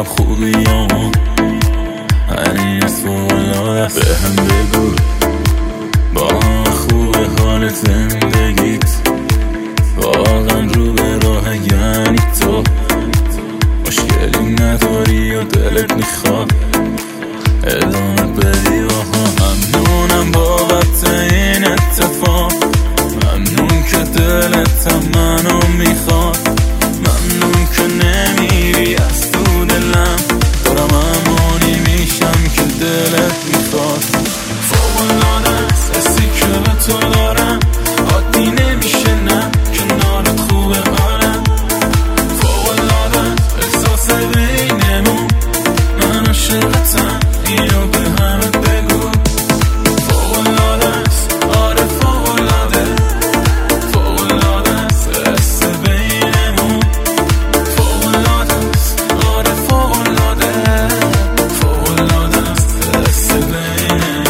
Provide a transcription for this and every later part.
میرم خوبیامون همین از فوق‌العاده به هم بگو با خوب حال زندگیت واقعا رو به راه یعنی تو مشکلی نداری و دلت میخواد ادامه بدی و ممنونم بابت این اتفاق ممنون که دلت هم منو میخواد ممنون که نمیری از تو دلم دارم امانی میشم که دلت میخواد فوق‌العاده است حسی که به تو دارم عادی نمیشه نه کنارت خوبه حالم فوق‌العاده است احساس بینمون من عاشقتم اینو به همه بگو فوق‌العاده است آره فوق‌العاده فوق‌العاده است حس بینمون فوق‌العاده است آره فوق‌العاده فوق‌العاده است حس بینمون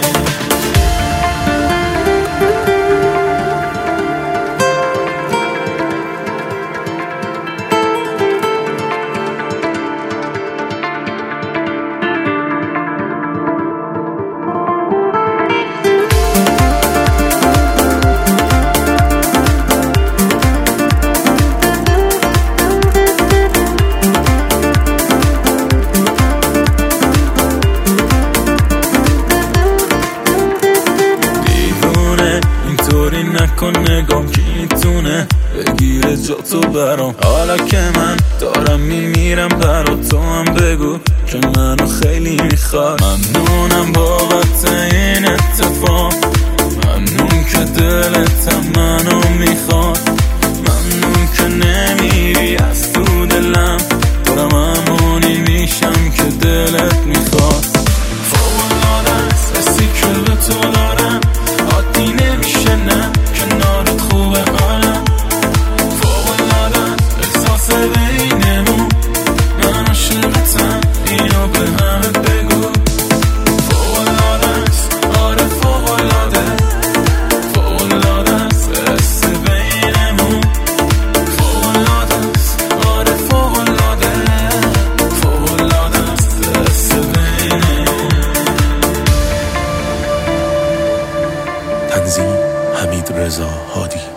اینطوری نکن نگام که میتونه بگیره جا تو برام حالا که من دارم میمیرم برا تو هم بگو که منو خیلی میخواد ممنونم بابت این اتفاق ممنون که دلت هم منو میخواد ممنون که نمیری از تو دلم دارم امانی میشم که دلت میخواد فوق‌العاده است حسی که به تو دارم عادی نمیشه نه کنارت خوبه حالم فوق‌العاده است احساس بینمون من عاشقتم اینو به همه بگو فوق‌العاده است آره فوق‌العاده فوق‌العاده است حس بینمون فوق‌العاده است آره فوق‌العاده فوق‌العاده است حس بینمون تنظیم حمید رضا هادی